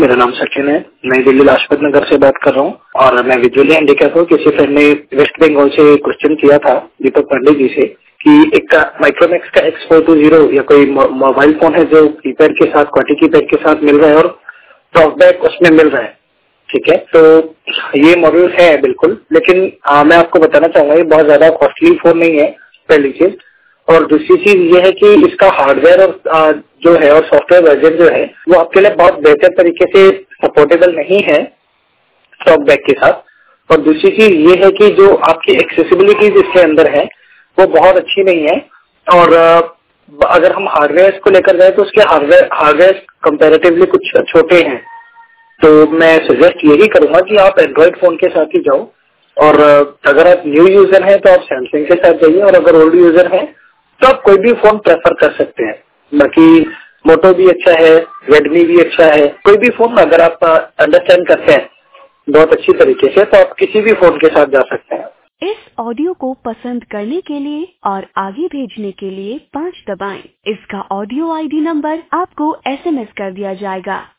मेरा नाम सचिन है, नई दिल्ली लाजपत नगर से बात कर रहा हूँ और मैं विजुअली हैंडीकैप हूँ। किसी फ्रेंड ने वेस्ट बंगाल से क्वेश्चन किया था दीपक पांडे जी से कि एक माइक्रोमैक्स का X420 या कोई मोबाइल फोन है जो कीपैड के साथ क्वाटी कीपैड के साथ मिल रहा है और टॉकबैक उसमें मिल रहा है। ठीक है, तो ये मॉडल है बिल्कुल, लेकिन मैं आपको बताना चाहूंगा ये बहुत ज्यादा कॉस्टली फोन नहीं है, पहली चीज। और दूसरी चीज ये है कि इसका हार्डवेयर और जो है और सॉफ्टवेयर वर्जन जो है वो आपके लिए बहुत बेहतर तरीके से सपोर्टेबल नहीं है टॉकबैक के साथ। और दूसरी चीज ये है कि जो आपकी एक्सेसिबिलिटीज इसके अंदर है वो बहुत अच्छी नहीं है। और अगर हम हार्डवेयर को लेकर जाए तो उसके हार्डवेयर कंपैरेटिवली कुछ छोटे हैं। तो मैं सजेस्ट यही करूंगा कि आप एंड्रॉइड फोन के साथ ही जाओ। और अगर आप न्यू यूजर हैं तो आप सैमसंग के साथ जाइए, और अगर ओल्ड यूजर हैं तो आप कोई भी फोन प्रेफर कर सकते हैं। बाकी मोटो भी अच्छा है, रेडमी भी अच्छा है, कोई भी फोन अगर आप अंडरस्टैंड करते हैं बहुत अच्छी तरीके से तो आप किसी भी फोन के साथ जा सकते हैं। इस ऑडियो को पसंद करने के लिए और आगे भेजने के लिए 5 दबाएं। इसका ऑडियो ID नंबर आपको SMS कर दिया जाएगा।